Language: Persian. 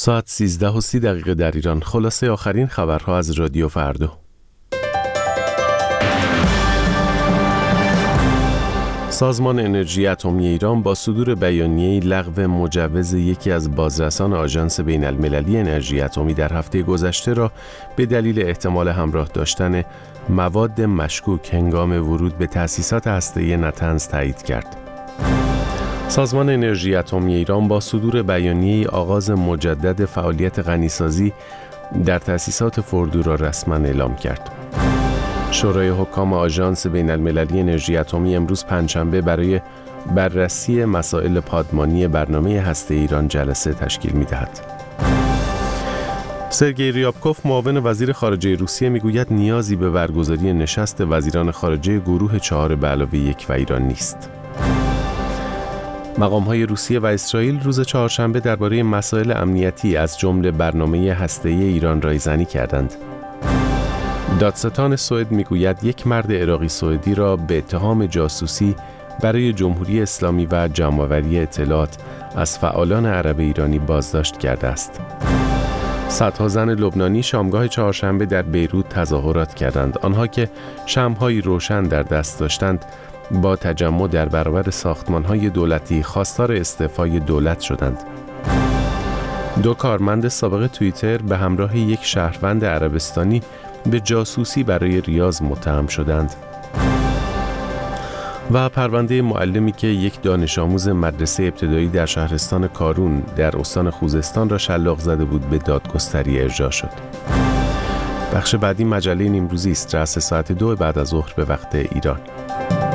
ساعت 13:30 در ایران. خلاصه آخرین خبرها از رادیو فردا. سازمان انرژی اتمی ایران با صدور بیانیه‌ای لغو مجوز یکی از بازرسان آژانس بین‌المللی انرژی اتمی در هفته گذشته را به دلیل احتمال همراه داشتن مواد مشکوک هنگام ورود به تأسیسات هسته‌ای نطنز تایید کرد. سازمان انرژی اتمی ایران با صدور بیانیه‌ای آغاز مجدد فعالیت غنیسازی در تأسیسات فوردو را رسما اعلام کرد. شورای حکام آژانس بین‌المللی انرژی اتمی امروز پنجشنبه برای بررسی مسائل پادمانی برنامه هسته ایران جلسه تشکیل می‌دهد. سرگئی ریابکوف معاون وزیر خارجه روسیه میگوید نیازی به برگزاری نشست وزیران خارجه گروه 4+1 و ایران نیست. مقام‌های روسیه و اسرائیل روز چهارشنبه درباره مسائل امنیتی از جمله برنامه هسته‌ای ایران رایزنی کردند. دادستان سوئد میگوید یک مرد عراقی سوئدی را به اتهام جاسوسی برای جمهوری اسلامی و جمع‌آوری اطلاعات از فعالان عرب ایرانی بازداشت کرده است. صدها زن لبنانی شامگاه چهارشنبه در بیروت تظاهرات کردند. آنها که شمع‌های روشن در دست داشتند با تجمع در برابر ساختمان‌های دولتی خواستار استعفای دولت شدند. دو کارمند سابق توییتر به همراه یک شهروند عربستانی به جاسوسی برای ریاض متهم شدند. و پرونده معلمی که یک دانش آموز مدرسه ابتدایی در شهرستان کارون در استان خوزستان را شلاق زده بود به دادگستری ارجاع شد. بخش بعدی مجله نیمروزی است. رأس ساعت 2 بعد از ظهر به وقت ایران.